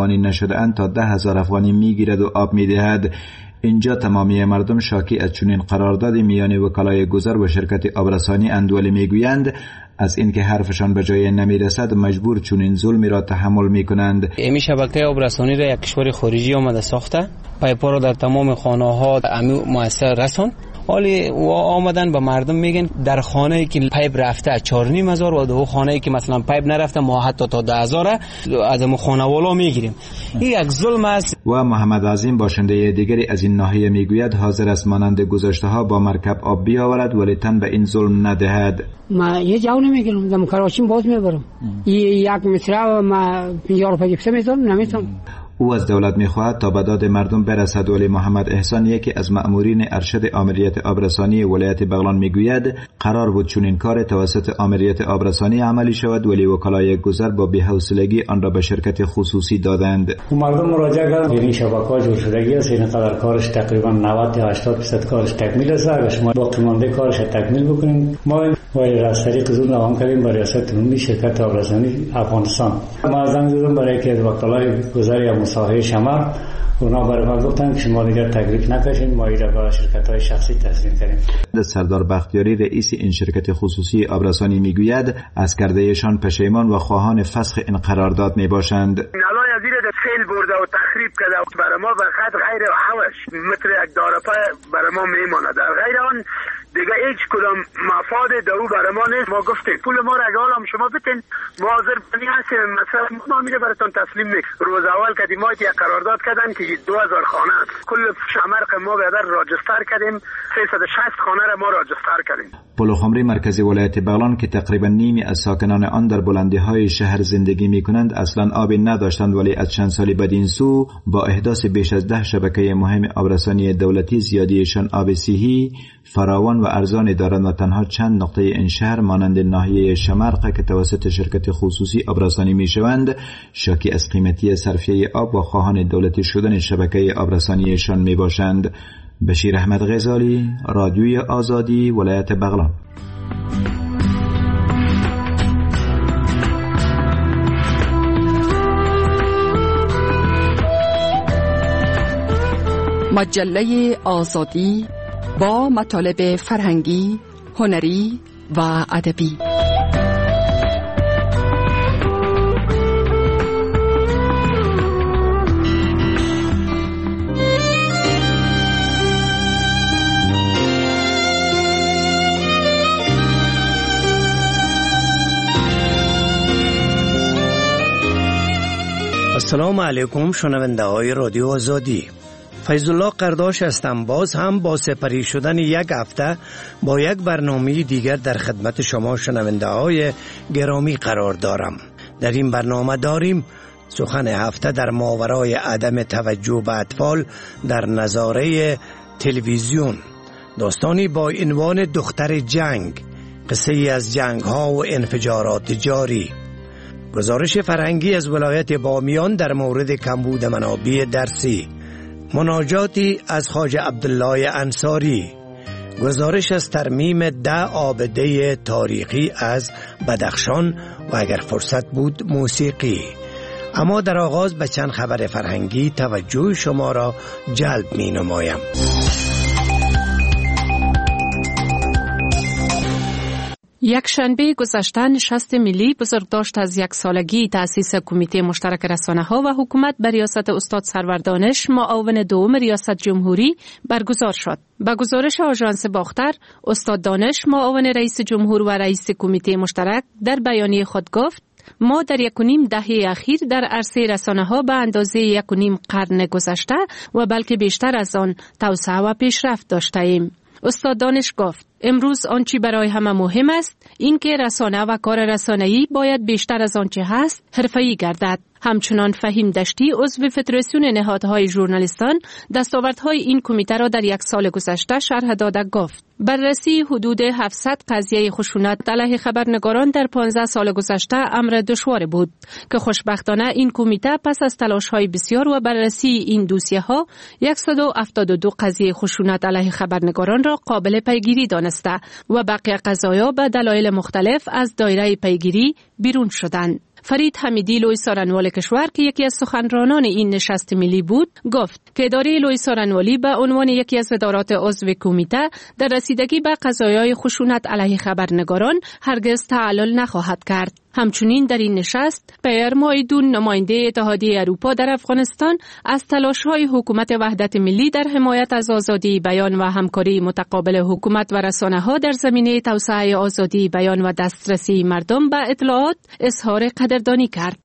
افغانی نشده اند تا 10,000 افغانی میگیرد و آب میدهد. اینجا تمامی مردم شاکی از چنین قرارداد میان وکلای گذر و شرکت آبرسانی اند، ولی میگویند از اینکه حرفشان به جای نمیرسد مجبور چنین ظلمی را تحمل میکنند. این شبکه آبرسانی را یک کشور خارجی آمده ساخته، پایپ‌ها را در تمام خانه‌ها مؤثر رساند. حالی و آمدن به مردم میگن در خانه‌ای که پایپ رفته 4,500 و دو خانه‌ای که مثلا پایپ نرفته ما حتی تا 10,000 از اون خانوالا میگیریم. این یک ظلم است. و محمد عظیم باشنده دیگری از این ناحیه میگوید حاضر است مانند گذشته‌ها با مرکب آب بیاورد ولی تن به این ظلم ندهد. ما یه جا نمیگیرم، دم کراچیم باز میبرم. یک متر ما 50 روپیه پیش میذارم نمیتونم. او از دولت میخواهد تا به داد مردم برسد، ولی محمد احسان یکی از مأمورین ارشد آمریت آبرسانی ولایت بغلان میگوید قرار بود چنین کار توسط آمریت آبرسانی عملی شود ولی وکلای گذر با بی‌حوصلگی آن را به شرکت خصوصی دادند. مردم مراجعه کردند این شبکه‌ها جور شدگی است، این قدر کارش تقریبا 90 تا 80% کارش تکمیل است. اگه شما باقی مانده کارش تکمیل بکنیم ما ولی از طریق زون روان کردیم برای ریاست عمومی شرکت آبرسانی افغانستان. ما زنگ زدم برای که وکلای گذر یا مساحه شمر، اونا برای ما گفتن که شما دیگر تکلیف نکشین، ما این را به شرکت‌های شخصی تسلیم کنیم. سردار بختیاری رئیس این شرکت خصوصی آبرسانی میگوید از کردهشان پشیمان و خواهان فسخ این قرارداد میباشند. نلای از این فیل برده و تخریب کرده و برای ما بخاط غیر حوش مثل یک دارپا برای ما میمانه، در غیر آن دیگه هیچ کدام مفاد دو برای ما نیست. ما گفتیم پول ما را اگه هم شما بتین ما حاضر بنی هستیم، مثلا ما میره براتون تسلیم نیست. روز اول کدیم ما یک قرارداد کردن که 2000 خانه است، کل شمرق ما بیادر راجستر کردیم، 360 خانه را ما راجستر کردیم. پلوخمری مرکزی ولایت بغلان که تقریبا نیمی از ساکنان آن در بلندی های شهر زندگی می کنند اصلا آبی نداشتند، ولی از چند سالی بدین سو با احداث بیش از 10 شبکه مهم آبرسانی دولتی زیادیشان آب صحی فراوان و ارزانی دارند و تنها چند نقطه این شهر مانند ناحیه شمرق که توسط شرکت خصوصی آبرسانی می شوند شاکی از قیمتی صرفیه آب و خواهان دولتی شدن شبکه آبرسانیشان می باشند. بشیر احمد غزالی، رادیوی آزادی، ولایت بغلان. مجله آزادی با مطالب فرهنگی، هنری و ادبی. السلام علیکم شنونده های رادیو آزادی. فیض الله قرداش هستم. باز هم با سپری شدن یک هفته با یک برنامه دیگر در خدمت شما شنونده های گرامی قرار دارم. در این برنامه داریم سخن هفته در ماورای عدم توجه به اطفال در نظاره تلویزیون، داستانی با عنوان دختر جنگ، قصه ای از جنگ ها و انفجارات جاری، گزارش فرهنگی از ولایت بامیان در مورد کمبود منابع درسی، مناجاتی از خواجه عبدالله انصاری، گزارش از ترمیم 10 عابده تاریخی از بدخشان و اگر فرصت بود موسیقی. اما در آغاز به چند خبر فرهنگی توجه شما را جلب می نمایم. یک شنبه گذشته نشست ملی بزرگداشت از 1 سالگی تأسیس کمیته مشترک رسانه‌ها و حکومت بر ریاست استاد سرور دانش معاون دوم ریاست جمهوری برگزار شد. با گزارش آژانس باختر، استاد دانش معاون رئیس جمهور و رئیس کمیته مشترک در بیانیه خود گفت: ما در 1.5 دهه اخیر در عرصه رسانه‌ها به اندازه 1.5 قرن گذشته و بلکه بیشتر از آن توسعه و پیشرفت داشته ایم. استاد دانش گفت: امروز آنچه برای همه مهم است این که رسانه و کار رسانه‌ای باید بیشتر از آنچه هست حرفه‌ای گردد. همچنان فهیم دشتی عضو فدراسیون نهادهای ژورنالیستان دستاوردهای این کمیته را در 1 سال گذشته شرح داده گفت: بررسی حدود 700 قضیه خشونت علیه خبرنگاران در 15 سال گذشته امر دشوار بود که خوشبختانه این کمیته پس از تلاش‌های بسیار و بررسی این دوسیه‌ها 172 قضیه خشونت علیه خبرنگاران را قابل پیگیری دانسته و بقیه قضایا به دلایل مختلف از دایره پیگیری بیرون شدند. فرید حمیدی لوی سارنوال کشور که یکی از سخنرانان این نشست ملی بود گفت که اداره لوی سارنوالی به عنوان یکی از ادارات عضو کمیته در رسیدگی به قضایای خشونت علیه خبرنگاران هرگز تعلل نخواهد کرد. همچنین در این نشست پیر مایدون نماینده اتحادیه اروپا در افغانستان از تلاش‌های حکومت وحدت ملی در حمایت از آزادی بیان و همکاری متقابل حکومت و رسانه‌ها در زمینه توسعه آزادی بیان و دسترسی مردم به اطلاعات اظهار قدردانی کرد.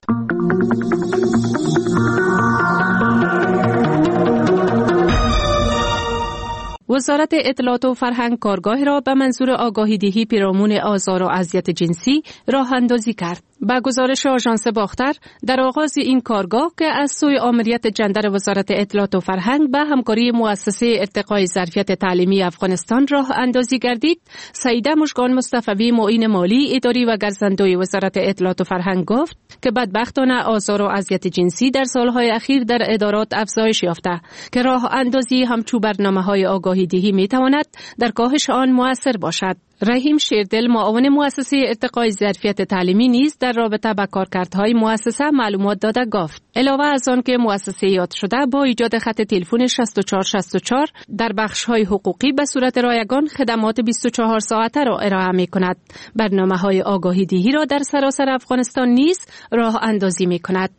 وزارت اطلاعات و فرهنگ کارگاه را به منظور آگاهی دهی پیرامون آزار و اذیت جنسی راه اندازی کرد. با گزارش آژانس باختر در آغاز این کارگاه که از سوی آمریت جندر وزارت اطلاعات و فرهنگ به همکاری مؤسسه ارتقای ظرفیت تعلیمی افغانستان راه اندازی گردید، سعیده مژگان مصطفی معین مالی اداری و گزارنده وزارت اطلاعات و فرهنگ گفت که بدبختانه آزار و اذیت جنسی در سالهای اخیر در ادارات افزایش یافته که راه اندازی همچو برنامه‌های آگاهی دهی می‌تواند در کاهش آن مؤثر باشد. رحیم شیردل معاون مؤسسه ارتقای ظرفیت تعلیمی نیز در رابطه با کارکردهای مؤسسه معلومات داده گفت. علاوه از آن که مؤسسه یاد شده با ایجاد خط تلفن 6464 در بخش‌های حقوقی به صورت رایگان خدمات 24 ساعته را ارائه می‌کند. برنامه‌های آگاهی دهی را در سراسر افغانستان نیز راه اندازی می‌کند.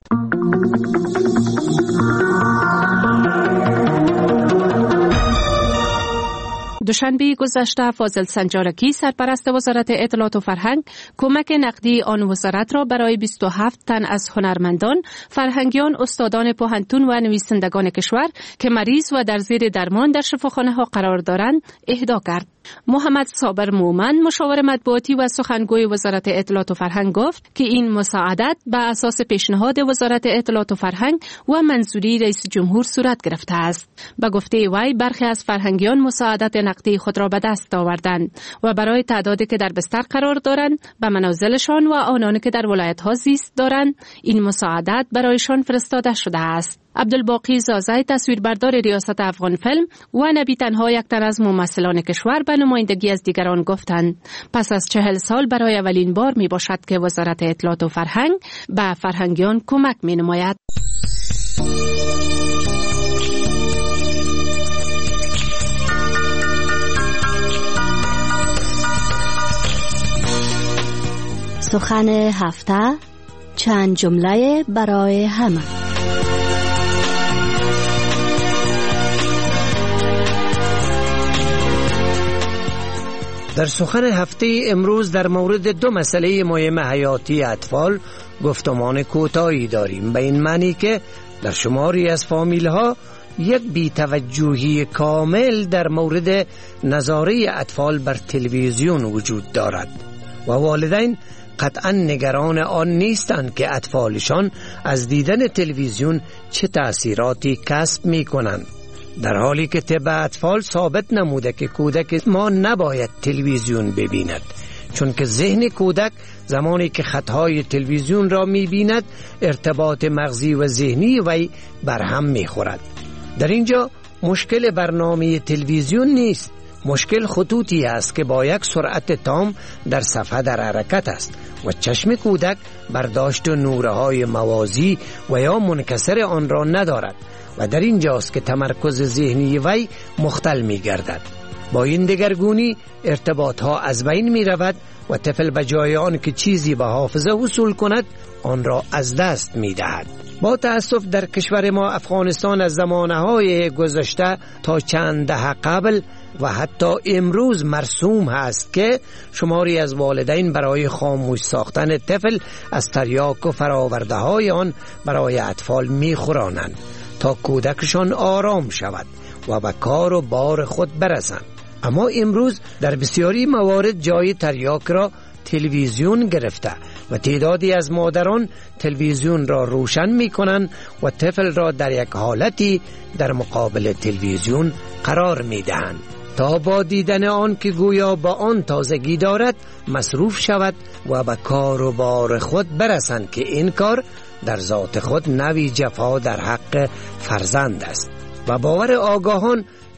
دوشنبه گذشته فاضل سنجارکی سرپرست وزارت اطلاعات و فرهنگ کمک نقدی آن وزارت را برای 27 تن از هنرمندان، فرهنگیان، استادان پوهنتون و نویسندگان کشور که مریض و در زیر درمان در شفاخانه‌ها قرار دارند اهدا کرد. محمد صابر مومن مشاور مطبوعاتی و سخنگوی وزارت اطلاعات و فرهنگ گفت که این مساعدت بر اساس پیشنهاد وزارت اطلاعات و فرهنگ و منظوری رئیس جمهور صورت گرفته است. به گفته وی برخی از فرهنگیان مساعدت نقدی خود را به دست آوردند و برای تعدادی که در بستر قرار دارند به منازلشان و آنانی که در ولایت‌ها زیست دارند این مساعدت برایشان فرستاده شده است. عبدالباقی زازای تصویربردار ریاست افغان فیلم و نبی تنها یک تن از ممثلان کشور به نمایندگی از دیگران گفتند پس از 40 سال برای اولین بار می باشد که وزارت اطلاعات و فرهنگ به فرهنگیان کمک می نماید. سخن هفته، چند جمله برای همه. در سخن هفته امروز در مورد دو مسئله مهم حیاتی اطفال گفتمان کوتاهی داریم، به این معنی که در شماری از فامیل‌ها یک بی‌توجهی کامل در مورد نظاره اطفال بر تلویزیون وجود دارد و والدین قطعا نگران آن نیستند که اطفالشان از دیدن تلویزیون چه تأثیراتی کسب می کنند، در حالی که طب اطفال ثابت نموده که کودک ما نباید تلویزیون ببیند، چون که ذهن کودک زمانی که خطهای تلویزیون را می بیند ارتباط مغزی و ذهنی وی برهم می خورد. در اینجا مشکل برنامه تلویزیون نیست، مشکل خطوطی است که با یک سرعت تام در صفحه در حرکت است و چشم کودک برداشت نورهای موازی و یا منکسر آن را ندارد و در اینجاست که تمرکز ذهنی وی مختل می گردد. با این دگرگونی ارتباط ها از بین می رود و طفل بجای آن که چیزی به حافظه وصول کند آن را از دست می دهد. با تأسف در کشور ما افغانستان از زمانهای گذشته تا چند دهه قبل و حتی امروز مرسوم هست که شماری از والدین برای خاموش ساختن طفل از تریاک و فراورده های آن برای اطفال می خورانند تا کودکشان آرام شود و به کار و بار خود برسند. اما امروز در بسیاری موارد جای تریاک را تلویزیون گرفته و تعدادی از مادران تلویزیون را روشن می کنند و طفل را در یک حالتی در مقابل تلویزیون قرار می دهند تا با دیدن آن که گویا با آن تازگی دارد مصروف شود و به کار و بار خود برسند که این کار در ذات خود نوی جفا در حق فرزند است و باور آگاهان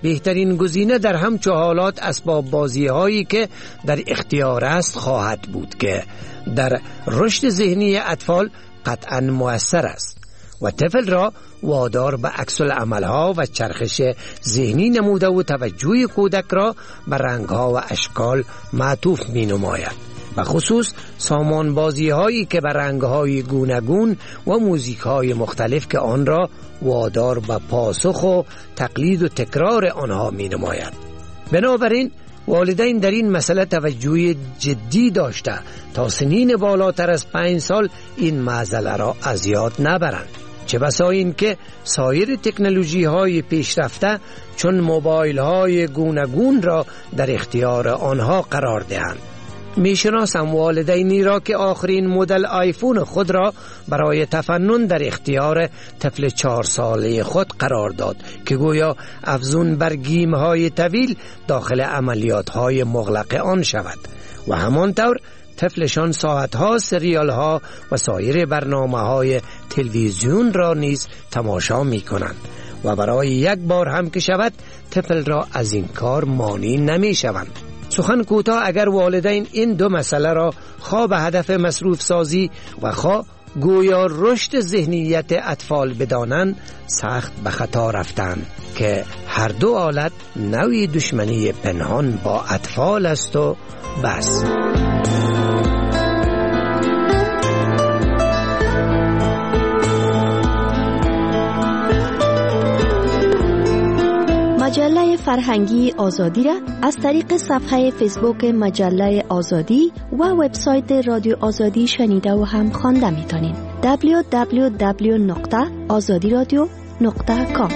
بهترین گزینه در همچو حالات اسباب بازی هایی که در اختیار است خواهد بود که در رشد ذهنی اطفال قطعا مؤثر است و طفل را وادار به عکس العمل ها و چرخش ذهنی نموده و توجه کودک را به رنگ ها و اشکال معطوف می نماید. و خصوص سامان بازی هایی که به رنگ های گوناگون و موزیک های مختلف که آن را وادار به پاسخ و تقلید و تکرار آنها می نماید. بنابراین والدین در این مسئله توجه جدی داشته تا سنین بالاتر از 5 سال این معضله را از یاد نبرند. چه بسا این که سایر تکنولوژی های پیشرفته چون موبایل های گوناگون را در اختیار آنها قرار دهند. میشناسم والدینی را که آخرین مدل آیفون خود را برای تفنن در اختیار طفل 4 ساله خود قرار داد که گویا افزون بر گیم های طویل داخل عملیات های مغلق آن شود و همانطور طفلشان ساعتها سریال ها و سایر برنامه های تلویزیون را نیز تماشا می کنند و برای یک بار هم که شود طفل را از این کار مانع نمی شوند. سخن کوتاه، اگر والدین این دو مسئله را خواه به هدف مصروف سازی و خواه گویا رشد ذهنیت اطفال بدانند، سخت به خطا رفتند که هر دو حالت نوعی دشمنی پنهان با اطفال است و بس. مجله فرهنگی آزادی را از طریق صفحه فیسبوک مجله آزادی و وبسایت رادیو آزادی شنیده و هم خوانده می‌تونید. www.azadiradio.com.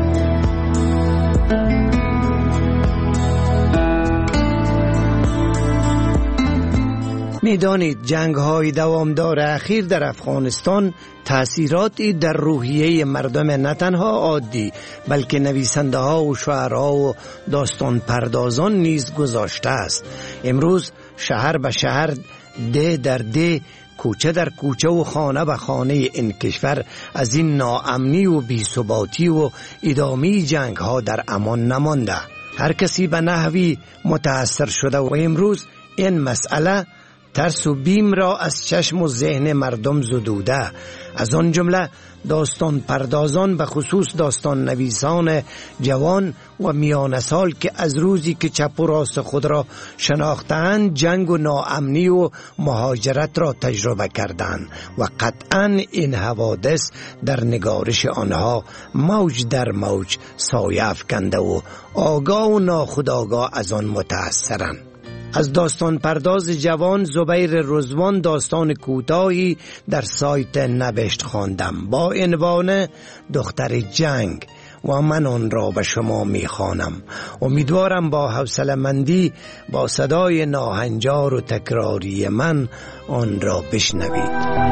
میدانید جنگ های دوامدار اخیر در افغانستان تأثیراتی در روحیه مردم نه تنها عادی بلکه نویسنده ها و شاعرها و داستان پردازان نیز گذاشته است. امروز شهر به شهر، ده در ده، کوچه در کوچه و خانه به خانه این کشور از این ناامنی و بی‌ثباتی و ادامه جنگ ها در امان نمانده. هر کسی به نحوی متأثر شده و امروز این مسئله ترس و بیم را از چشم و ذهن مردم زدوده. از آن جمله داستان پردازان به خصوص داستان نویسان جوان و میان سال که از روزی که چپ و راست خود را شناختند جنگ و ناامنی و مهاجرت را تجربه کردند و قطعا این حوادث در نگارش آنها موج در موج سایه افکنده و آگاه و ناخودآگاه از آن متأثرند. از داستان پرداز جوان زبیر رضوان داستان کوتاهی در سایت نوشت خواندم با عنوان دختر جنگ و من آن را به شما میخوانم. امیدوارم با حوصله‌مندی با صدای ناهنجار و تکراری من آن را بشنوید.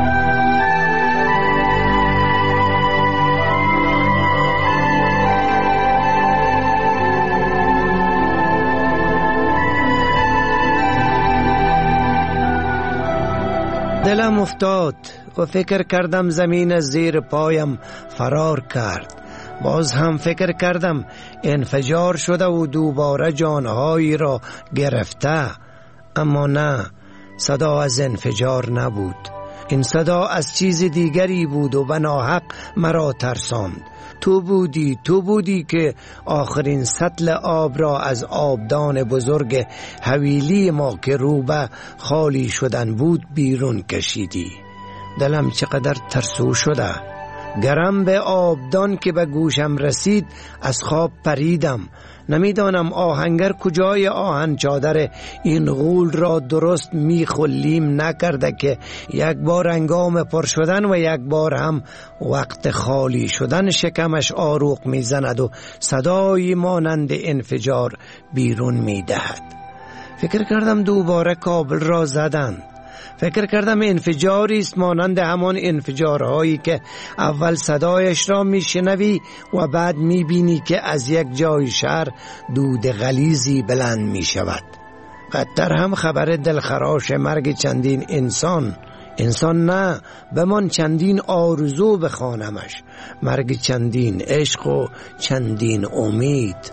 دلم افتاد و فکر کردم زمین از زیر پایم فرار کرد. باز هم فکر کردم انفجار شده و دوباره جانهایی را گرفته. اما نه، صدا از انفجار نبود. این صدا از چیز دیگری بود و به ناحق مرا ترساند. تو بودی که آخرین سطل آب را از آبدان بزرگ حویلی ما که رو به خالی شدن بود بیرون کشیدی. دلم چقدر ترسو شده. گرم به آبدان که به گوشم رسید از خواب پریدم. نمیدانم آهنگر کجای آهن چادر این غول را درست میخلیم نکرده که یک بار هنگام پر شدن و یک بار هم وقت خالی شدن شکمش آروق میزند و صدایی مانند انفجار بیرون میدهد. فکر کردم دوباره کابل را زدند. فکر کردم انفجاری است مانند همان انفجارهایی که اول صدایش را میشنوی و بعد میبینی که از یک جای شهر دود غلیظی بلند میشود. بدتر هم خبر دلخراش مرگ چندین انسان نه، بمان چندین آرزو بخوانمش. مرگ چندین عشق و چندین امید.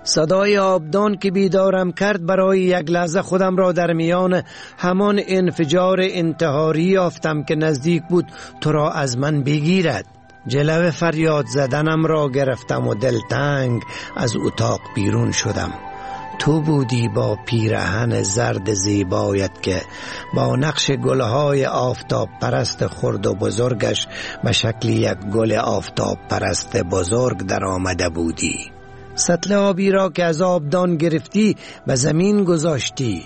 صدای آبدان که بیدارم کرد برای یک لحظه خودم را در میان همان انفجار انتحاری یافتم که نزدیک بود تو را از من بگیرد. جلوه فریاد زدنم را گرفتم و دلتنگ از اتاق بیرون شدم. تو بودی با پیرهن زرد زیبایت که با نقش گلهای آفتاب پرست خرد و بزرگش به شکل یک گل آفتاب پرست بزرگ در آمده بودی. سطل آبی را که از آبدان گرفتی به زمین گذاشتی.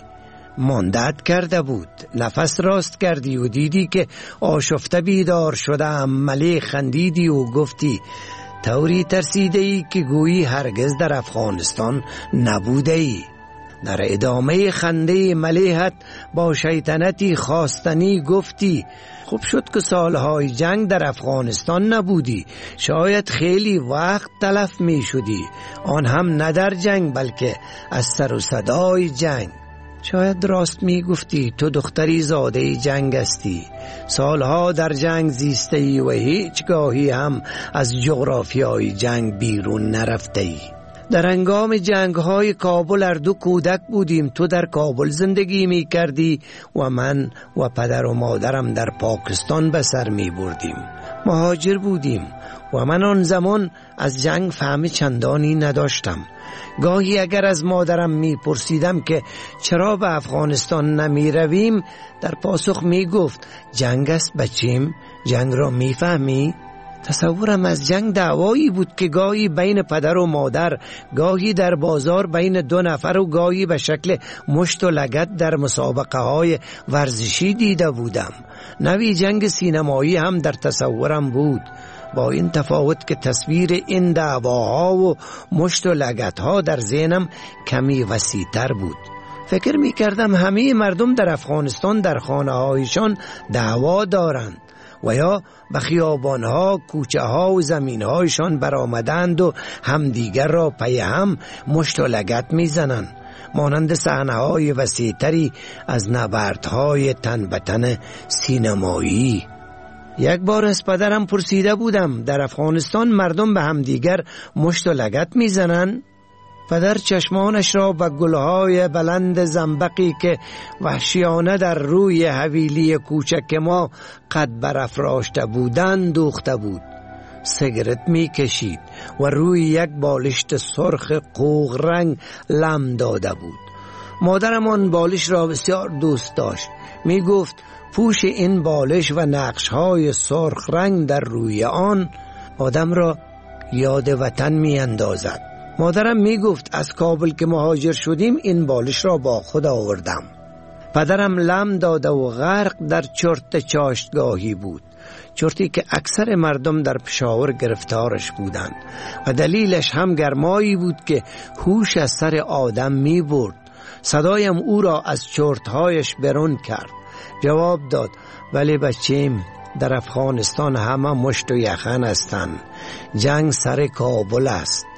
ماندت کرده بود. نفس راست کردی و دیدی که آشفته بیدار شدم. ملی خندیدی و گفتی طوری ترسیده ای که گویی هرگز در افغانستان نبوده ای. در ادامه خنده ملیحت با شیطنتی خواستنی گفتی خوب شد که سالهای جنگ در افغانستان نبودی، شاید خیلی وقت تلف می شدی، آن هم نه در جنگ بلکه از سر و صدای جنگ. شاید راست می گفتی، تو دختری زاده جنگ هستی، سالها در جنگ زیسته ای و هیچگاهی هم از جغرافیای جنگ بیرون نرفته ای. در هنگام جنگ های کابل هر دو کودک بودیم. تو در کابل زندگی می کردی و من و پدر و مادرم در پاکستان به سر می بردیم. مهاجر بودیم و من آن زمان از جنگ فهم چندانی نداشتم. گاهی اگر از مادرم می پرسیدم که چرا به افغانستان نمی رویم، در پاسخ می گفت جنگ است بچیم، جنگ را می فهمی؟ تصورم از جنگ دعوایی بود که گاهی بین پدر و مادر، گاهی در بازار بین دو نفر و گاهی به شکل مشت و لگد در مسابقه های ورزشی دیده بودم. نوی جنگ سینمایی هم در تصورم بود، با این تفاوت که تصویر این دعواها و مشت و لگدها در ذهنم کمی وسیع‌تر بود. فکر می کردم همه مردم در افغانستان در خانه هایشان دعوا دارند و یا به خیابانها، کوچه ها و زمین هایشان برآمدند و همدیگر را پی هم مشت و لگد می زنند، مانند صحنه های وسیع‌تری از نبردهای تن به تن سینمایی. یک بار از پدرم پرسیده بودم در افغانستان مردم به همدیگر مشت و لگد می زنند؟ پدر چشمانش را به گلهای بلند زنبقی که وحشیانه در روی حویلی کوچک ما قد برافراشته بودند دوخته بود. سیگرت می کشید و روی یک بالشت سرخ قوق رنگ لم داده بود. مادرم آن بالش را بسیار دوست داشت. می گفت پوش این بالش و نقشهای سرخ رنگ در روی آن آدم را یاد وطن می اندازد. مادرم می گفت از کابل که مهاجر شدیم این بالش را با خود آوردم. پدرم لم داده و غرق در چرت چاشتگاهی بود، چرتی که اکثر مردم در پشاور گرفتارش بودند و دلیلش هم گرمایی بود که هوش از سر آدم می برد. صدایم او را از چرتهایش برون کرد. جواب داد ولی بچیم، در افغانستان همه مشت و یخن هستند، جنگ سر کابل است.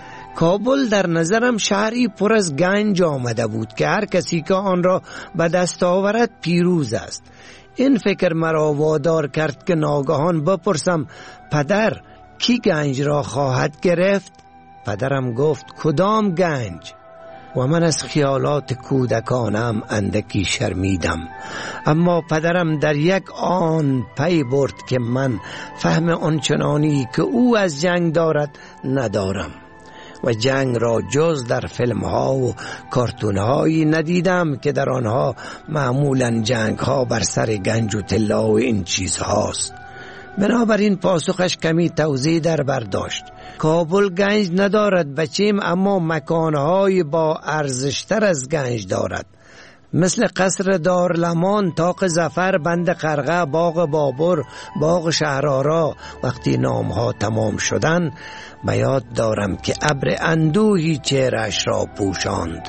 کابل در نظرم شهری پر از گنج آمده بود که هر کسی که آن را به دست آورد پیروز است. این فکر مرا وادار کرد که ناگهان بپرسم پدر کی گنج را خواهد گرفت؟ پدرم گفت کدام گنج؟ و من از خیالات کودکانم اندکی شرمیدم، اما پدرم در یک آن پی برد که من فهم آنچنانی که او از جنگ دارد ندارم و جنگ را جز در فیلم ها و کارتون هایی ندیدم که در آنها معمولا جنگ ها بر سر گنج و طلا و این چیز هاست. بنابراین پاسخش کمی توضیح در برداشت. کابل گنج ندارد بچیم، اما مکانهای با ارزشتر از گنج دارد، مثل قصر دارلمان، طاق ظفر، بند قرقه، باغ بابر، باغ شهرآرا. وقتی نامها تمام شدن به یاد دارم که ابر اندوهی چهره‌اش را پوشاند.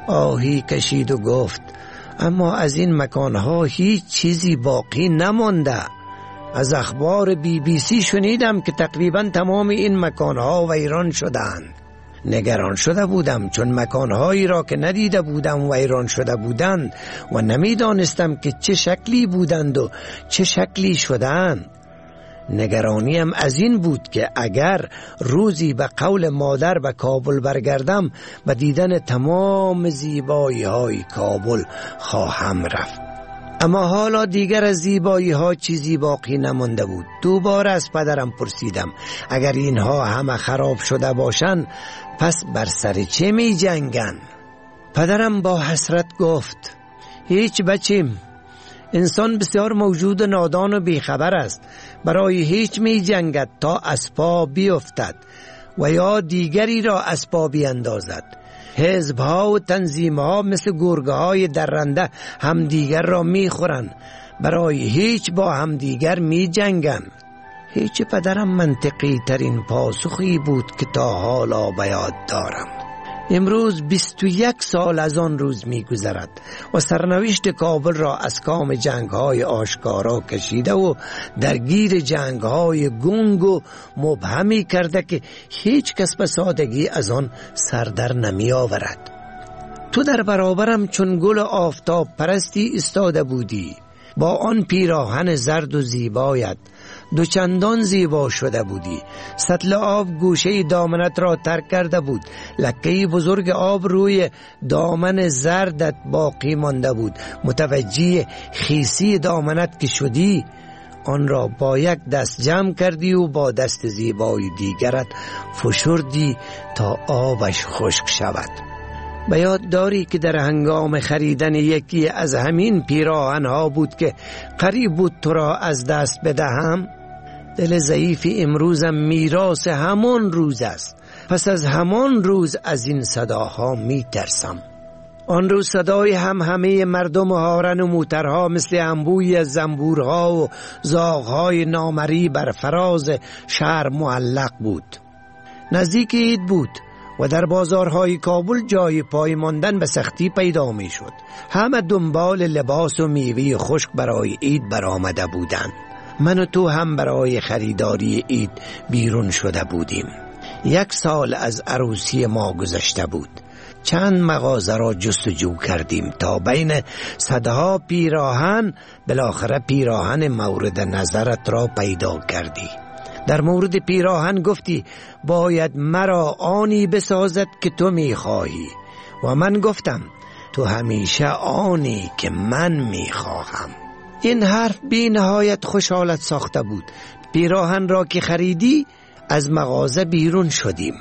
آهی کشید و گفت اما از این مکانها هیچ چیزی باقی نمانده. از اخبار BBC شنیدم که تقریبا تمام این مکانها ویران شدند. نگران شده بودم چون مکانهایی را که ندیده بودم ویران شده بودند و نمیدانستم که چه شکلی بودند و چه شکلی شدند. نگرانیم از این بود که اگر روزی به قول مادر به کابل برگردم به دیدن تمام زیبایی های کابل خواهم رفت. اما حالا دیگر از زیبایی ها چیزی باقی نمانده بود. دوباره از پدرم پرسیدم اگر اینها همه خراب شده باشند پس بر سر چه می جنگن؟ پدرم با حسرت گفت هیچ بچیم، انسان بسیار موجود نادان و بیخبر است، برای هیچ می جنگد تا از پا بیفتد و یا دیگری را از پا بیندازد. حزب‌ها و تنظیم‌ها مثل گرگه‌های درنده همدیگر را می‌خورند، برای هیچ با همدیگر می‌جنگند. هیچ پدرم منطقی ترین پاسخی بود که تا حالا به یاد دارم. امروز 21 سال از آن روز می‌گذرد و سرنوشت کابل را از کام جنگ‌های آشکارا کشیده و درگیر جنگ‌های گنگ و مبهمی کرده که هیچ کس به سادگی از آن سر در نمی‌آورد. تو در برابرم چون گل آفتاب پرستی ایستاده بودی، با آن پیراهن زرد و زیبایت دوچندان زیبا شده بودی. سطل آب گوشه دامنت را ترک کرده بود، لکه بزرگ آب روی دامن زردت باقی مانده بود. متوجه خیسی دامنت که شدی، آن را با یک دست جمع کردی و با دست زیبای دیگرت فشردی تا آبش خشک شود. به یاد داری که در هنگام خریدن یکی از همین پیراهن‌ها بود که قریب بود تو را از دست بدهم؟ دل ضعیف امروزم میراث همان روز است. پس از همان روز از این صداها می ترسم. آن روز صدای همه مردم هارن و موترها مثل انبوی از زنبورها و زاغهای نامری بر فراز شهر معلق بود. نزدیک عید بود و در بازارهای کابل جای پای ماندن به سختی پیدا می شد. همه دنبال لباس و میوه خشک برای عید برآمده بودند. من و تو هم برای خریداری عید بیرون شده بودیم. 1 سال از عروسی ما گذشته بود. چند مغازه را جستجو کردیم تا بین صدها پیراهن بالاخره پیراهن مورد نظرت را پیدا کردی. در مورد پیراهن گفتی باید مرا آنی بسازد که تو میخواهی و من گفتم تو همیشه آنی که من میخواهم. این حرف بی نهایت خوشحالت ساخته بود. پیراهن را که خریدی از مغازه بیرون شدیم.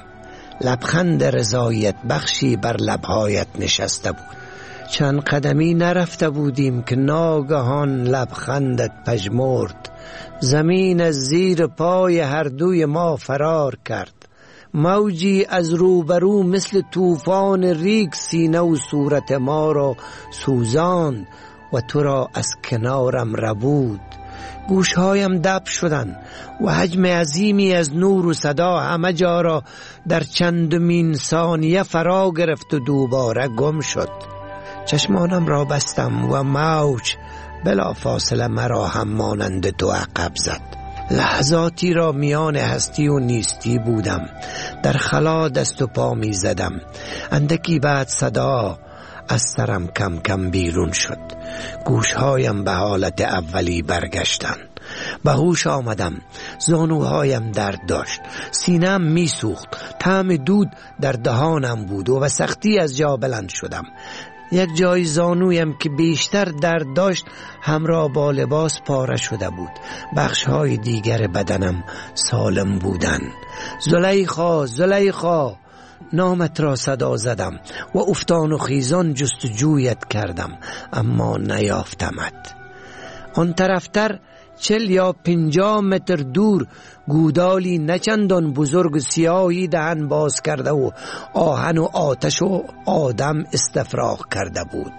لبخند رضایت بخشی بر لبهایت نشسته بود. چند قدمی نرفته بودیم که ناگهان لبخندت پژمرد. زمین از زیر پای هر دوی ما فرار کرد. موجی از روبرو مثل طوفان ریگ سینه و صورت ما را سوزاند و تو را از کنارم ربود. گوشهایم دب شدن و حجم عظیمی از نور و صدا همه جا را در چندمین ثانیه فرا گرفت و دوباره گم شد. چشمانم را بستم و موج بلا فاصله مرا هم مانند تو عقب زد. لحظاتی را میان هستی و نیستی بودم. در خلا دست و پا می زدم. اندکی بعد صدا از سرم کم کم بیرون شد. گوشهایم به حالت اولی برگشتند. به هوش آمدم. زانوهایم درد داشت. سینم می سوخت. طعم دود در دهانم بود و به سختی از جا بلند شدم. یک جای زانویم که بیشتر درد داشت همراه با لباس پاره شده بود. بخشهای دیگر بدنم سالم بودند. زلیخا، زلیخا، نامت را صدا زدم و افتان و خیزان جستجویت کردم اما نیافتمت. آن طرفتر 40 یا 50 متر دور گودالی نچندان بزرگ سیاهی دهن باز کرده و آهن و آتش و آدم استفراغ کرده بود.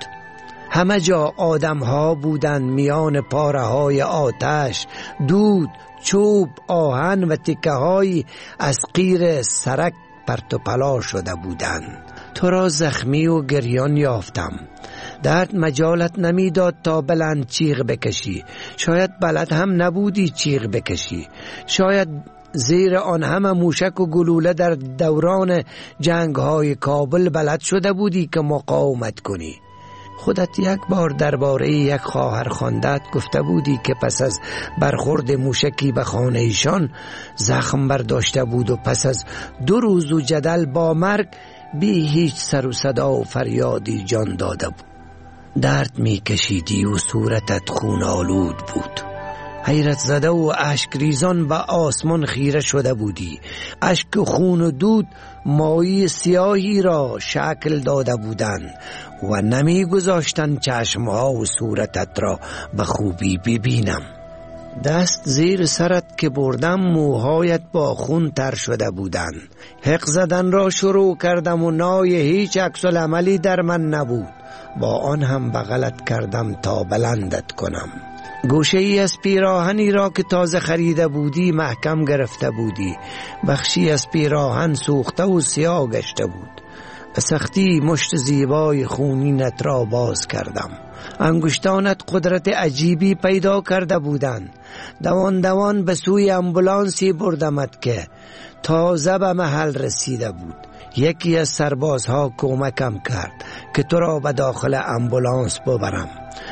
همه جا آدم ها بودند. میان پاره های آتش، دود، چوب، آهن و تکه های از قیر سرک پرت و پلا شده بودند. تو را زخمی و گریان یافتم. درد مجالت نمیداد تا بلند چیغ بکشی. شاید بلد هم نبودی چیغ بکشی. شاید زیر آن همه موشک و گلوله در دوران جنگ های کابل بلد شده بودی که مقاومت کنی. خودت یک بار درباره یک خواهر خواندت گفته بودی که پس از برخورد موشکی به خانه ایشان زخم برداشته بود و پس از 2 روز و جدل با مرگ بی هیچ سر و صدا و فریادی جان داده بود. درد می کشیدی و صورتت خون آلود بود. حیرت زده و اشک ریزان به آسمان خیره شده بودی. اشک و خون و دود مایی سیاهی را شکل داده بودند و نمی گذاشتند چشمها و صورتت را به خوبی ببینم. دست زیر سرت که بردم موهایت با خون تر شده بودند. حق زدن را شروع کردم و نای هیچ عکس العملی در من نبود. با آن هم بغلت کردم تا بلندت کنم. گوشه ای از پیراهنی را که تازه خریده بودی محکم گرفته بودی. بخشی از پیراهن سوخته و سیاه گشته بود. به سختی مشت زیبای خونینت را باز کردم. انگشتانت قدرت عجیبی پیدا کرده بودند. دوان دوان به سوی امبولانسی بردمت که تازه به محل رسیده بود. یکی از سربازها کمکم کرد که تو را به داخل امبولانس ببرم.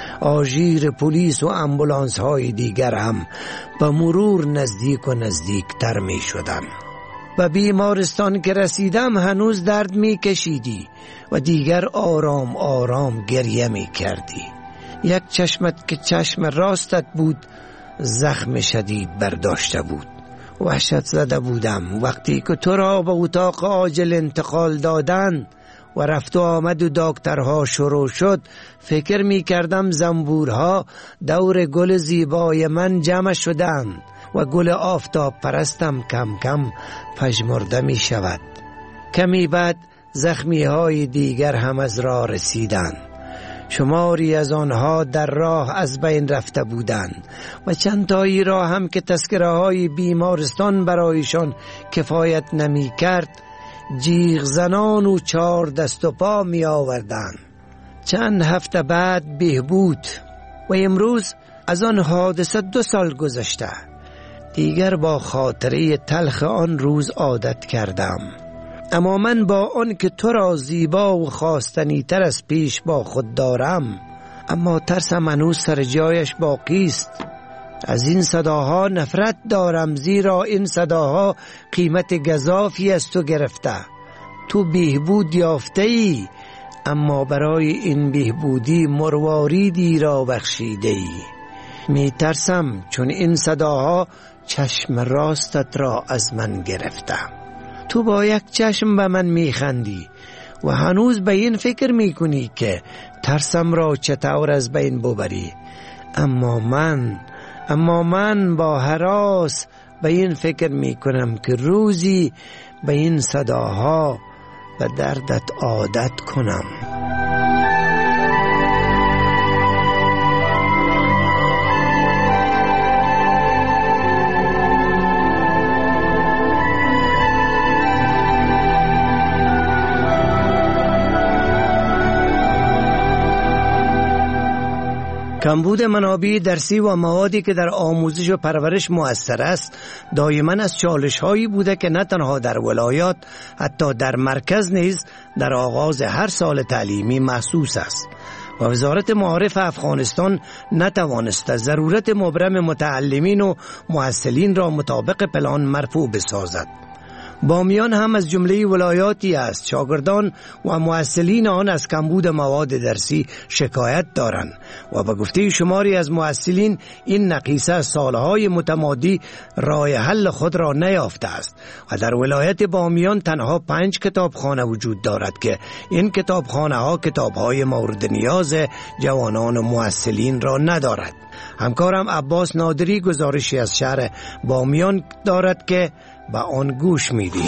آژیر پلیس و امبولانس های دیگر هم به مرور نزدیک و نزدیک تر می شدن. و بیمارستان که رسیدم هنوز درد می کشیدی و دیگر آرام آرام گریه می کردی. یک چشمت که چشم راستت بود زخم شدید برداشته بود. وحشت زده بودم وقتی که تو را به اتاق عاجل انتقال دادن و رفت و آمد و دکترها شروع شد. فکر می کردم زنبورها دور گل زیبای من جمع شدند و گل آفتاب پرستم کم کم پژمرده می شود. کمی بعد زخمی های دیگر هم از راه رسیدند. شماری از آنها در راه از بین رفته بودند و چند تایی را هم که تذکره های بیمارستان برایشان کفایت نمی کرد جیغ زنان و 4 دست و پا می آوردند. چند هفته بعد بهبود و امروز از آن حادثه 2 سال گذشته. دیگر با خاطره تلخ آن روز عادت کردم. اما من با آن که تو را زیبا و خواستنی تر از پیش با خود دارم، اما ترسم هنوز سر جایش باقی است. از این صداها نفرت دارم، زیرا این صداها قیمت گزافی از تو گرفته. تو بهبود یافته ای، اما برای این بهبودی مرواریدی را بخشیده ای. می ترسم چون این صداها چشم راستت را از من گرفته. تو با یک چشم به من می خندی و هنوز به این فکر می کنی که ترسم را چطور از بین ببری. اما من با هراس به این فکر می کنم که روزی به این صداها و دردت عادت کنم. کمبود منابع درسی و موادی که در آموزش و پرورش مؤثر است دایما از چالش‌هایی بوده که نه تنها در ولایات حتی در مرکز نیز در آغاز هر سال تعلیمی محسوس است و وزارت معارف افغانستان نتوانسته ضرورت مبرم متعلمین و محصلین را مطابق پلان مرفوع بسازد. بامیان هم از جمله ولایاتی است شاگردان و محصلین آن از کمبود مواد درسی شکایت دارند و به گفته شماری از محصلین این نقیصه از سالهای متمادی راه حل خود را نیافته است و در ولایت بامیان تنها 5 کتابخانه وجود دارد که این کتابخانه ها کتابهای مورد نیاز جوانان و محصلین را ندارد. همکارم عباس نادری گزارشی از شهر بامیان دارد که با آن گوش میدیم.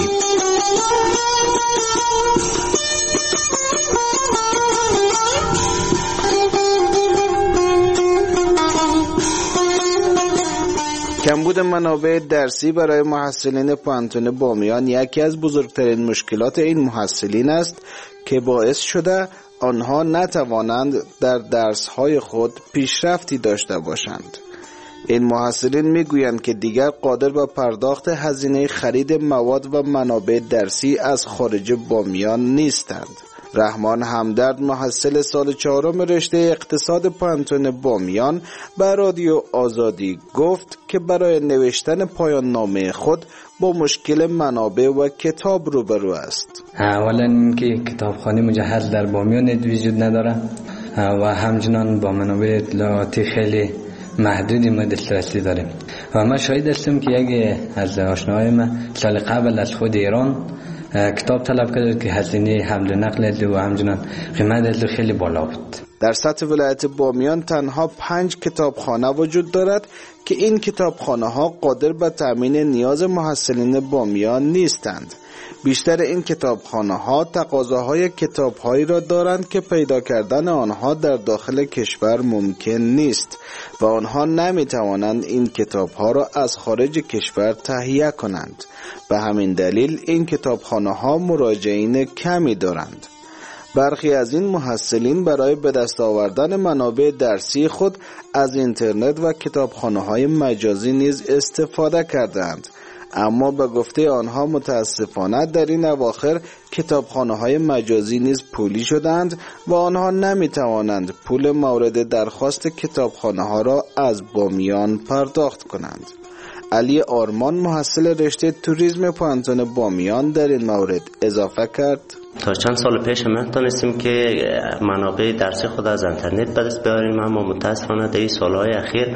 کمبود منابع درسی برای محصلین پانتون بامیان یکی از بزرگترین مشکلات این محصلین است که باعث شده آنها نتوانند در درسهای خود پیشرفتی داشته باشند. این محصلین میگویند که دیگر قادر به پرداخت هزینه خرید مواد و منابع درسی از خارج بامیان نیستند رحمان همدرد محصل سال 4 رشته اقتصاد پانتون بامیان به رادیو آزادی گفت که برای نوشتن پایان نامه خود با مشکل منابع و کتاب روبرو است. اولا اینکه کتابخانه مجهز در بامیان وجود نداره و همچنان با منابع اطلاعاتی خیلی محدودی ما دسترسی داریم و ما شاهد هستیم که یک از آشناهای ما سال قبل از خود ایران کتاب طلب کرد که هزینه حمل و نقل و همچنان قیمت خیلی بالا بود. در سطح ولایت بامیان تنها 5 کتابخانه وجود دارد که این کتابخانه ها قادر به تامین نیاز محصلین بامیان نیستند. بیشتر این کتابخانه ها تقاضاهای کتابهایی را دارند که پیدا کردن آنها در داخل کشور ممکن نیست و آنها نمی توانند این کتابها را از خارج کشور تهیه کنند. به همین دلیل این کتابخانه ها مراجعین کمی دارند. برخی از این محصلین برای به دست آوردن منابع درسی خود از اینترنت و کتابخانه‌های مجازی نیز استفاده کردند، اما به گفته آنها متاسفانه در این اواخر کتابخانه‌های مجازی نیز پولی شدند و آنها نمی‌توانند پول مورد درخواست کتابخانه‌ها را از بامیان پرداخت کنند. علی آرمان محصل رشته توریسم پانتون بامیان در این مورد اضافه کرد: تا چند سال پیش ما تونستیم که منابع درسی خود از اینترنت به دست بیاریم، اما متاسفانه در این سالهای اخیر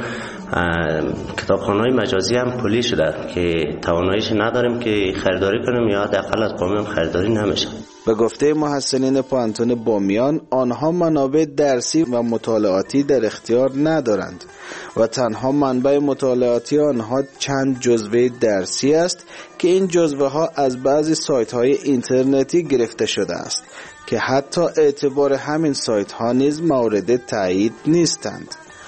کتابخانه‌های مجازی هم پولی شده که تواناییش نداریم که خریداری کنیم یا حداقل از بامیان خریداری نمیشه. به گفته محصلین پانتون بامیان آنها منابع درسی و مطالعاتی در اختیار ندارند و تنها منبع مطالعاتی آنها چند جزوه درسی است که این جزوه ها از بعضی سایت های اینترنتی گرفته شده است که حتی اعتبار همین سایت ها نیز مورد تایید نیستند.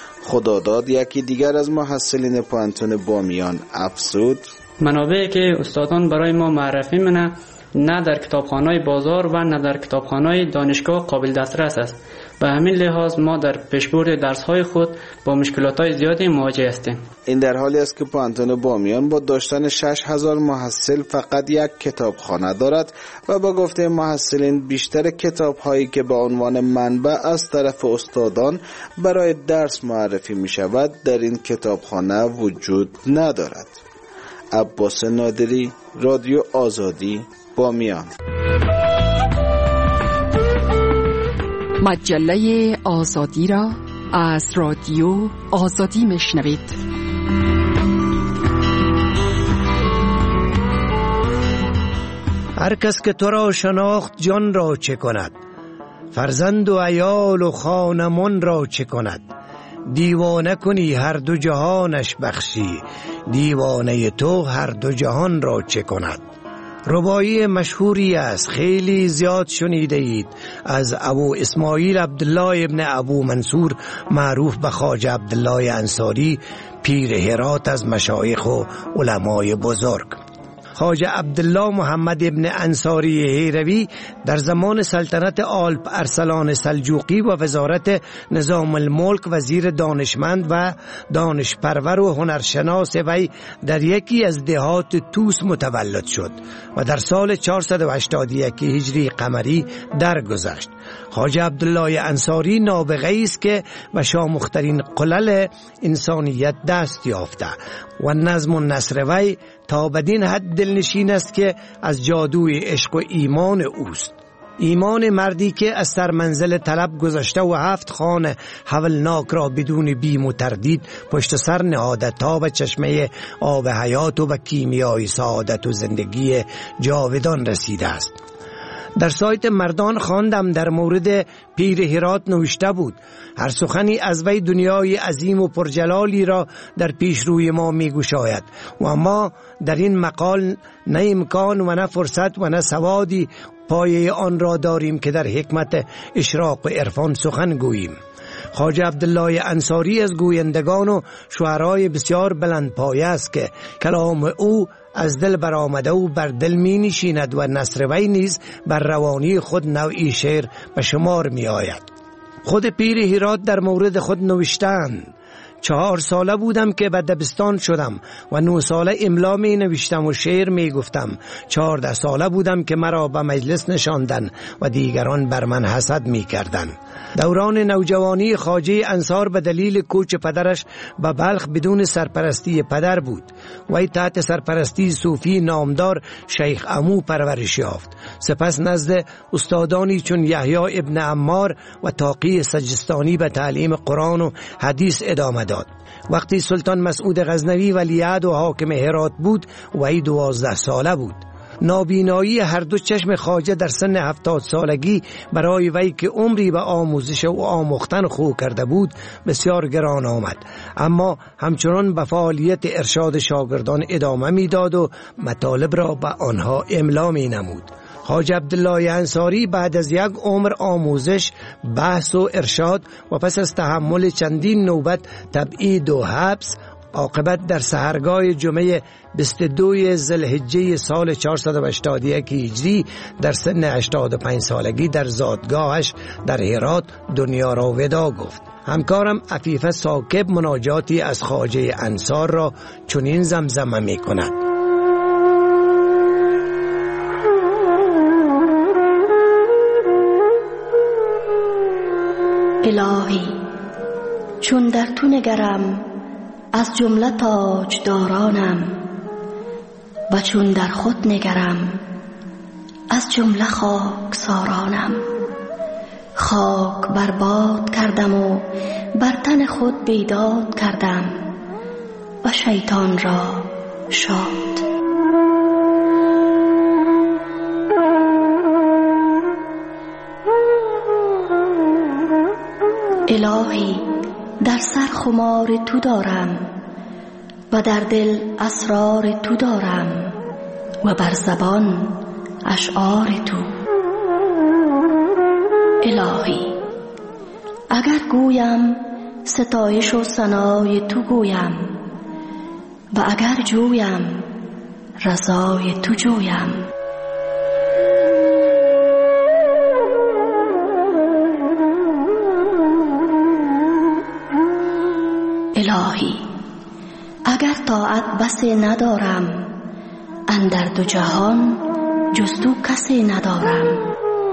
خداداد یکی دیگر از محصلین پانتون بامیان افزود: منابعی که استادان برای ما معرفی منه نه در کتابخانه‌های بازار و نه در کتابخانه‌های دانشگاه قابل دسترس است. به همین لحاظ ما در پیشبرد درس‌های خود با مشکلات‌های زیادی مواجه هستیم. این در حالی است که پانتون بامیان با داشتن 6000 محصل فقط یک کتابخانه دارد و با گفته محصلین بیشتر کتاب‌هایی که به عنوان منبع از طرف استادان برای درس معرفی می‌شود در این کتابخانه وجود ندارد. عباس نادری، رادیو آزادی، بامیان. مجله آزادی را از رادیو آزادی میشنوید. هر کس که تو را شناخت جان را چه کند، فرزند و عیال و خانمان را چه کند. دیوانه کنی هر دو جهانش بخشی، دیوانه تو هر دو جهان را چه کند. ربایی مشهوری است، خیلی زیاد شنیده اید، از ابو اسماعیل عبدالله ابن ابو منصور معروف به خواجه عبدالله انصاری، پیر هرات از مشایخ و علمای بزرگ. خواجه عبدالله محمد ابن انصاری هیروی در زمان سلطنت آلپ ارسلان سلجوقی و وزارت نظام الملک وزیر دانشمند و دانشپرور و هنرشناس وی در یکی از دهات توس متولد شد و در سال 481 هجری قمری درگذشت. خواجه عبدالله انصاری نابغه‌ای است که به شامخترین قلل انسانیت دست یافته و نظم و نثر وی تا بدین حد دلنشین است که از جادوی عشق و ایمان اوست. ایمان مردی که از سرمنزل طلب گذشته و 7 خانه حولناک را بدون بیم و تردید پشت سر نهاده تا به چشمه آب حیات و به کیمیای سعادت و زندگی جاودان رسیده است. در سایت مردان خواندم در مورد پیر هرات نوشته بود: هر سخنی از وی دنیای عظیم و پرجلالی را در پیش روی ما میگشاید و ما در این مقال نه امکان و نه فرصت و نه سوادی پایه آن را داریم که در حکمت اشراق و عرفان سخن گوییم. خواجه عبدالله انصاری از گویندگان و شعرای بسیار بلند پایه است که کلام او از دل برآمده و بر دل می نشیند و نثر وی نیز بر روانی خود نوعی شعر به شمار می آید. خود پیر هرات در مورد خود نوشتند: 4 ساله بودم که به دبستان شدم و 9 ساله املا می نوشتم و شعر می گفتم. 14 ساله بودم که مرا به مجلس نشاندن و دیگران بر من حسد می کردن. دوران نوجوانی خواجه انصار به دلیل کوچ پدرش به بلخ بدون سرپرستی پدر بود. وی تحت سرپرستی صوفی نامدار شیخ عمو پرورش یافت. سپس نزد استادانی چون یحیی ابن عمار و تاقی سجستانی به تعلیم قرآن و حدیث ادامه داد. وقتی سلطان مسعود غزنوی ولیعهد و حاکم هرات بود وی 12 ساله بود. نابینایی هر دو چشم خواجه در سن 70 سالگی برای وی که عمری به آموزش و آموختن خو کرده بود بسیار گران آمد، اما همچنان به فعالیت ارشاد شاگردان ادامه میداد و مطالب را به آنها املا می نمود. حاج عبدالله انصاری بعد از 1 عمر آموزش، بحث و ارشاد و پس از تحمل چندین نوبت تبعید و حبس، عاقبت در سحرگاه جمعه 22 ذوالحجه سال 481 هجری در سن 85 سالگی در زادگاهش در هرات دنیا را وداع گفت. همکارم عفیفه ثاقب مناجاتی از خواجه انصار را چنین زمزمه می کند: الهی چون در تو نگرم از جمله تاجدارانم و چون در خود نگرم از جمله خاکسارانم. خاک برباد کردم و بر تن خود بیداد کردم و شیطان را شاد. الهی در سر خمار تو دارم و در دل اسرار تو دارم و بر زبان اشعار تو. الهی اگر گویم ستایش و ثنای تو گویم و اگر جویم رضای تو جویم. الهی اگر طاعت بسی ندارم اندر دو جهان جز تو کسی ندارم.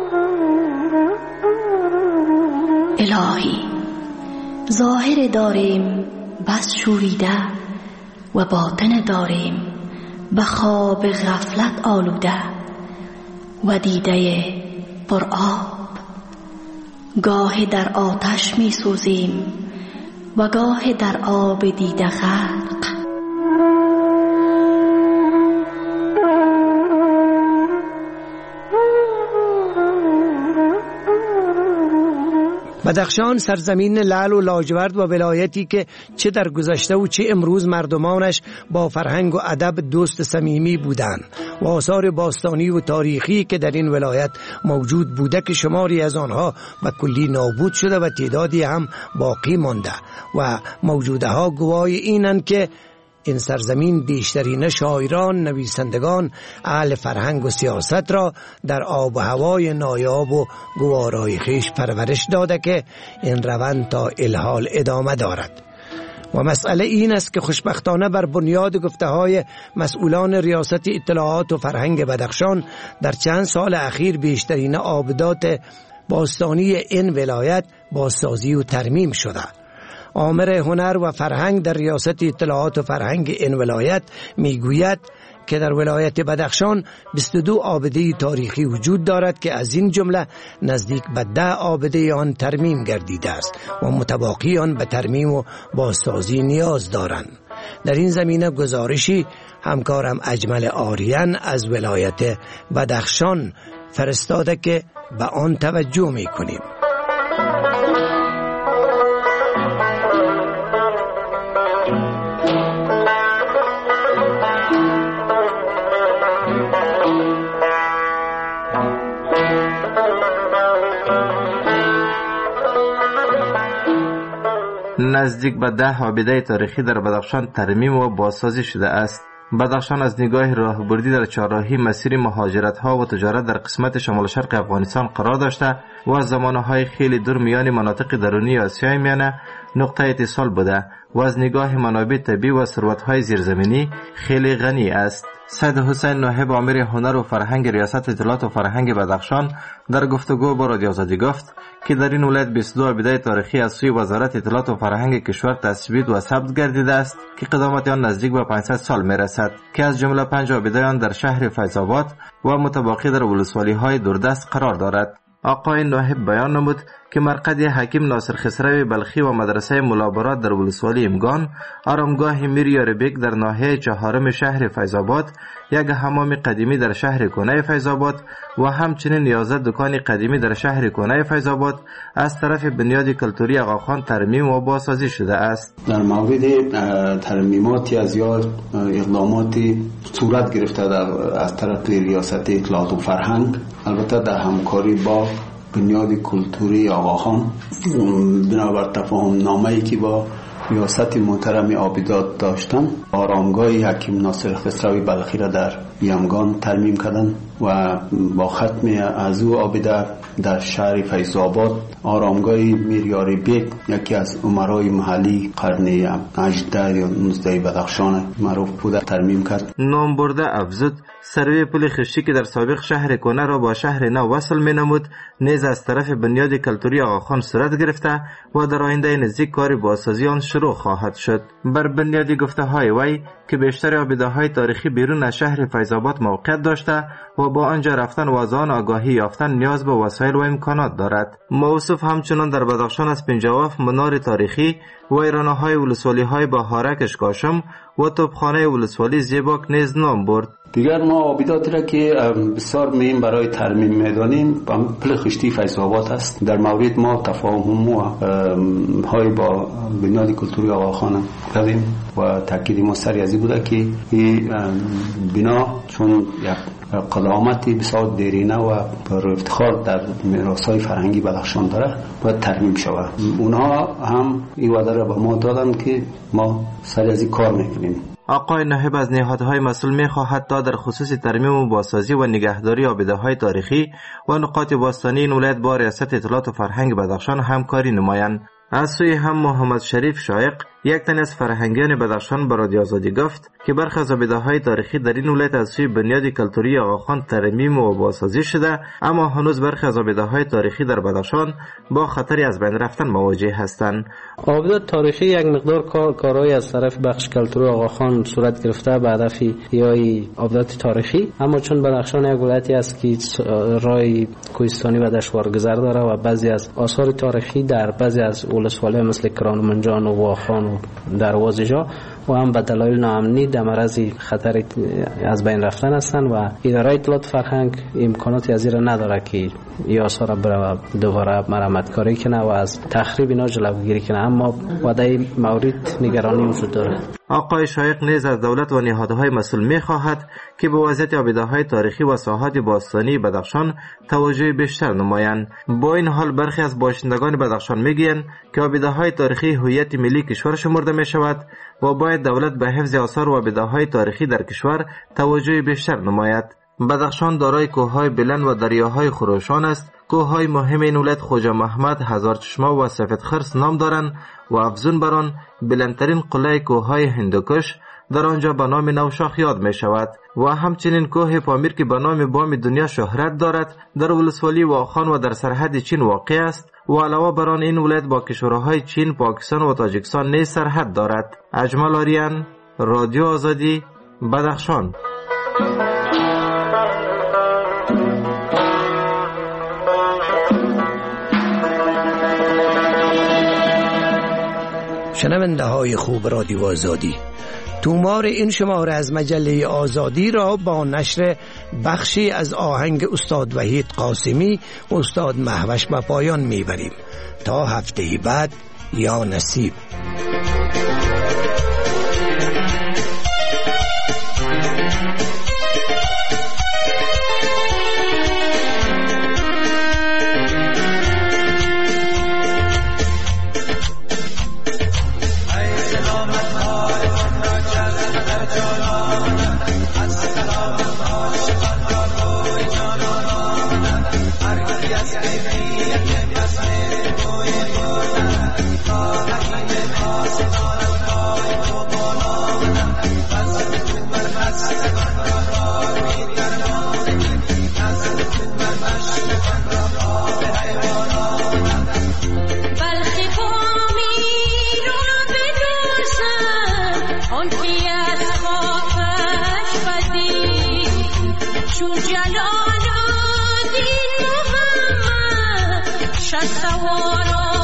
الهی ظاهر داریم بس شوریده و باطن داریم به خواب غفلت آلوده و دیده پر آب. گاه در آتش می سوزیم و گاه در آب دیده غرق. بدخشان سرزمین لعل و لاجورد و ولایتی که چه در گذشته و چه امروز مردمانش با فرهنگ و ادب دوست صمیمی بودند و آثار باستانی و تاریخی که در این ولایت موجود بوده که شماری از آنها به کلی نابود شده و تعدادی هم باقی مانده و موجوده ها گواه اینند که این سرزمین بیشترین شاعران، نویسندگان، اهل فرهنگ و سیاست را در آب و هوای نایاب و گوارای خویش پرورش داده که این روند تا الحال ادامه دارد. و مسئله این است که خوشبختانه بر بنیاد گفته‌های مسئولان ریاست اطلاعات و فرهنگ بدخشان در چند سال اخیر بیشترین آبدات باستانی این ولایت بازسازی و ترمیم شده. آمر هنر و فرهنگ در ریاست اطلاعات و فرهنگ این ولایت میگوید که در ولایت بدخشان 22 آبده تاریخی وجود دارد که از این جمله نزدیک به 10 آبده آن ترمیم گردیده است و متباقی آن به ترمیم و بازسازی نیاز دارند. در این زمینه گزارشی همکارم اجمل آریان از ولایت بدخشان فرستاده که به آن توجه میکنیم. نزدیک به 10 آبده تاریخی در بدخشان ترمیم و بازسازی شده است. بدخشان از نگاه راهبردی در چهارراهی مسیر مهاجرت ها و تجارت در قسمت شمال شرق افغانستان قرار داشته و از زمانهای خیلی دور میان مناطق درونی آسیای میانه نقطه اتصال بوده و از نگاه منابع طبیعی و ثروت‌های زیرزمینی خیلی غنی است. سید حسین ناهب امیر هنر و فرهنگ ریاست اطلاعات و فرهنگ بدخشان در گفتگو با رادیو آزادی گفت که در این ولایت 22 آبیده تاریخی از سوی وزارت اطلاعات و فرهنگ کشور تثبیت و ثبت گردیده است که قدامت آن نزدیک به 500 سال میرسد که از جمله 5 آبیده آن در شهر فیض آباد و متباقی در ولسوالی‌های دوردست قرار دارد. آقای ناهب بیان نمود که مرقد حکیم ناصر خسروی بلخی و مدرسه ملابرات در ولسوالی امگان، آرامگاه میر یاربیک در ناحیه چهارم شهر فیض آباد، یک حمام قدیمی در شهر کنه فیض آباد و همچنین 11 دکان قدیمی در شهر کنه فیض آباد از طرف بنیاد کلتوری آقاخان ترمیم و بازسازی شده است. در مورد ترمیماتی از یا اقداماتی صورت گرفته از طرف ریاست اطلاعات و فرهنگ، البته در همکاری با بنیاد کلتوری آقاخان بنابر تفاهم نامه‌ای که با ریاست محترم آبیداد داشتن، آرامگاه حکیم ناصر خسروی بلخی را در یمگان ترمیم کردن و با ختم از او آبیده در شهر فیض آباد آرامگاه میر یاربیک، یکی از امرای محلی قرن 18 یا 19 بدخشان معروف بوده، ترمیم کرد. نام برده افزود سروی پل خشتی که در سابق شهر کنه را با شهر نو وصل می نمود نیز از طرف بنیاد کلتوری آقاخان صورت گرفته و در آینده نزدیک کار بازسازی آن شروع خواهد شد. بر بنیاد گفته های وی که بیشتر آبیده های تاریخی بیرون از شهر فیض آباد موقعیت داشته و با آنجا رفتن و از آن آگاهی یافتن نیاز به وسایل و امکانات دارد. موصوف همچنان در بدخشان از پنجواف منار تاریخی و ایرانهای ولسوالی های با هارکش کاشم و توپخانه ولسوالی زیباک نیز نام برد. دیگر ما آبیداتی را که بسیار مهم برای ترمیم میدانیم پل خشتی فیض آباد است. در مورد ما تفاهم های با بنیاد کلتوری آقاخان کردیم و تاکید ما سری ازی بوده که این بنا چون یک قدامتی بسیار دیرینه و پر افتخار در میراث‌های فرهنگی بدخشان داره و ترمیم شود. اونها هم این وعده را به ما دادن که ما سری ازی کار میکنیم. آقای ناهب از نهادهای مسئول می‌خواهد تا در خصوص ترمیم و بازسازی و نگهداری آبیده‌های تاریخی و نقاط باستانی این ولایت با ریاست اطلاعات و فرهنگ بدخشان همکاری نمایند. از سوی هم محمد شریف شایق، یک تن از فرهنگیان بدخشان به رادیو آزادی گفت که برخی از آبیده‌های تاریخی در این ولایت از سوی بنیاد کلتوری آقاخان ترمیم و بازسازی شده، اما هنوز برخی از آبیده‌های تاریخی در بدخشان با خطری از بین رفتن مواجه هستند. آبیده تاریخی یک مقدار کارهای از طرف بخش کلتوری آقاخان صورت گرفته به هدف احیای آبیدات تاریخی، اما چون بدخشان یک ولایتی است که راه کوهستانی و دشوارگذر داره و بعضی از آثار تاریخی در بعضی از ولسوالی‌ها مثل کرانمنجان و واخان و دروازجا و هم به دلایل ناامنی در معرض خطر از بین رفتن هستند و اداره اطلاعات فرهنگ امکاناتی از این نداره که این آثار را دوباره مرمت کاری کنه و از تخریب اینا جلوگیری کنه، اما وعده مورد نگرانی وجود داره. آقای شایق نیز از دولت و نهادهای مسئول می‌خواهد که به وضعیت آبیده‌های تاریخی و ساحات باستانی بدخشان توجه بیشتر نمایند. با این حال برخی از باشندگان بدخشان میگویند که آبیده‌های تاریخی هویت ملی کشور شمرده می‌شود و باید دولت به حفظ آثار و آبیده‌های تاریخی در کشور توجه بیشتر نماید. بدخشان دارای کوههای بلند و دریاهای خروشان است. کوههای مهم این ولایت خوجا محمد، هزار چشمه و سفید خرس نام دارند و افزون بر آن بلندترین قله کوههای هندوکش در آنجا به نام نوشاخ یاد می شود و همچنین کوه پامیر که به نام بام دنیا شهرت دارد در ولسوالی واخان و در سرحد چین واقع است و علاوه بر آن این ولایت با کشورهای چین، پاکستان و تاجیکستان نیز سرحد دارد. اجمل آریان، رادیو آزادی، بدخشان. شنونده های خوب رادیو آزادی، تومار این شماره از مجله آزادی را با نشر بخشی از آهنگ استاد وحید قاسمی استاد مهوش به پایان میبریم. تا هفته بعد، یا نصیب. Yes, baby, جلال الدین محمد شد سوارا